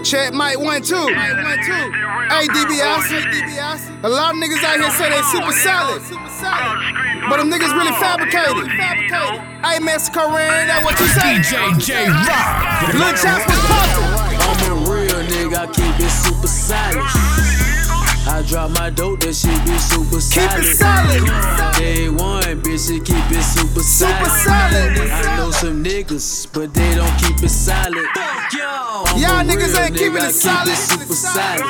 Check mic 1 2. Hey DiBiase. A lot of niggas out here say they super solid, but them niggas really fabricated. Hey Mexico Rain, that what you say? DJ J Rock. Lil Chops was poppin'. I'm a real nigga, I keep it super solid. I drop my dope, that shit be super solid. Keep it solid. Day one, bitch, it keep it super solid. Super solid. I know some niggas, but they don't keep it solid. Y'all niggas ain't keeping it solid. Super solid.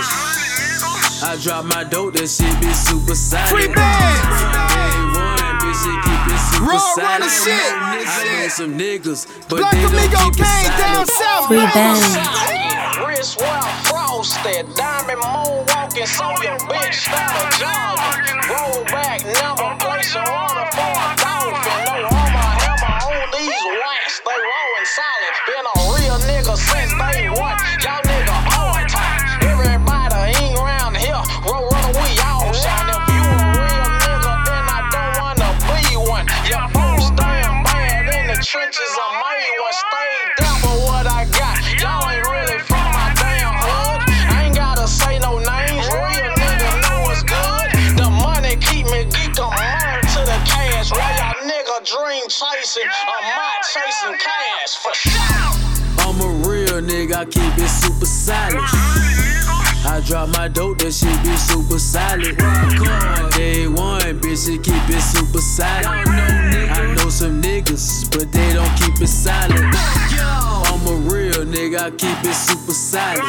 I drop my dope, that shit be super solid. Free bands. Day one, bitch, it keep it super Raw solid. running shit. I know some niggas, but Black they don't Amigo keep it came down solid. south. Free bands. Wrist well frosted, diamond moonwalking, so your bitch style jogging. Roll back, number place your order for a dolphin. No hammer on these racks, they rolling solid. Been a real nigga since day one. Y'all nigga hard time. Everybody ain't around here. Roll we all shine. If you a real nigga, then I don't wanna be one. Your folks staying bad in the trenches. I made one. Stay down for what I got. Y'all ain't really from my damn hood. I ain't gotta say no names. Real nigga know it's good. The money keep me geek. I'm married to the cash. While y'all nigga dream chasing, I'm not chasing cash for sure. I'm a real nigga, I keep it super solid. I drop my dope, that shit be super solid. Day one, bitch, it keep it super solid. I know some niggas, but they don't keep it solid. I'm a real nigga, I keep it super solid.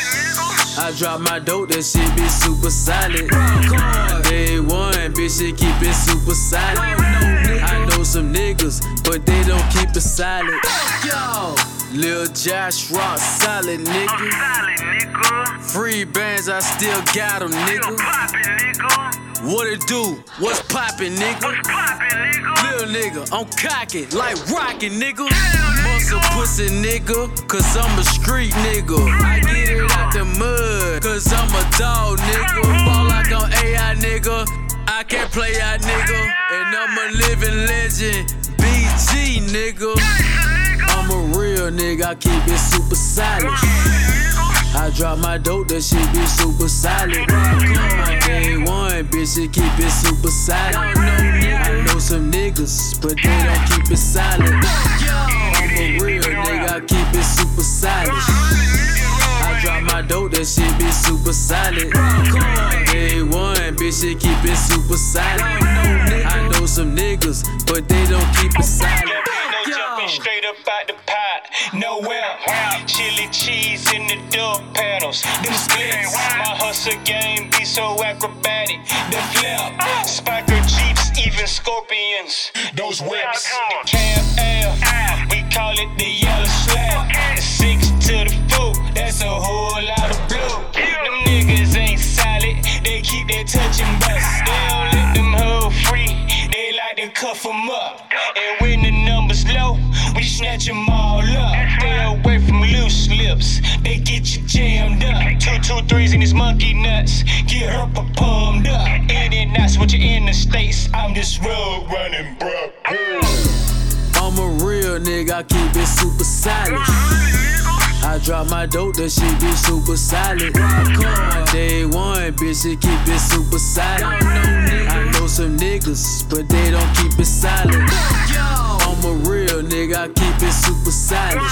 I drop my dope, that shit be super solid. Day one, bitch, it keep it super solid. I know some niggas, but they don't keep it solid. Lil Josh Rock, solid nigga. Free bands, I still got them, nigga. What it do? What's poppin', nigga? Lil nigga, I'm cocky, like rockin', nigga. Muscle pussy, nigga, cause I'm a street nigga. I get it out the mud, cause I'm a dog, nigga. Ball like I'm AI, nigga. I can't play out, nigga. And I'm a living legend, BG, nigga. I'm a real nigga, I keep it super solid. I drop my dope, that shit be super solid. Day one, bitch, it keep it super solid. I know some niggas, but they don't keep it solid. I'm a real nigga, I keep it super solid. I drop my dope, that shit be super solid. Day one, bitch, it keep it super solid. I know some niggas, but they don't keep it solid. Straight up out the pot, nowhere. Chili cheese in the door panels. Them splits, my hustle game be so acrobatic. The flip, Spiker Jeeps, even Scorpions. Those whips, the Cab Air, we call it the yellow slab. The 6 to the 4, that's a whole lot of blue. Them niggas ain't solid, they keep their touch and bust. They don't let them hold free, they like to cuff them up. And when the numbers low, we snatch them all up. Stay away from loose lips, they get you jammed up. 223s in these monkey nuts, get her pumped up. And then that's what you're in the States, I'm just road running, bro. I'm a real nigga, I keep it super solid. I drop my dope, that shit be super solid. Day one, bitch, it keep it super solid. I know some niggas, but they don't keep it solid. I'm a real nigga, I keep it super solid.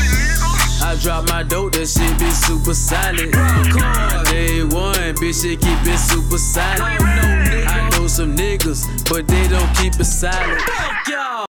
I drop my dope, that shit be super solid. Day one, bitch, it keep it super solid. I know some niggas, but they don't keep it solid.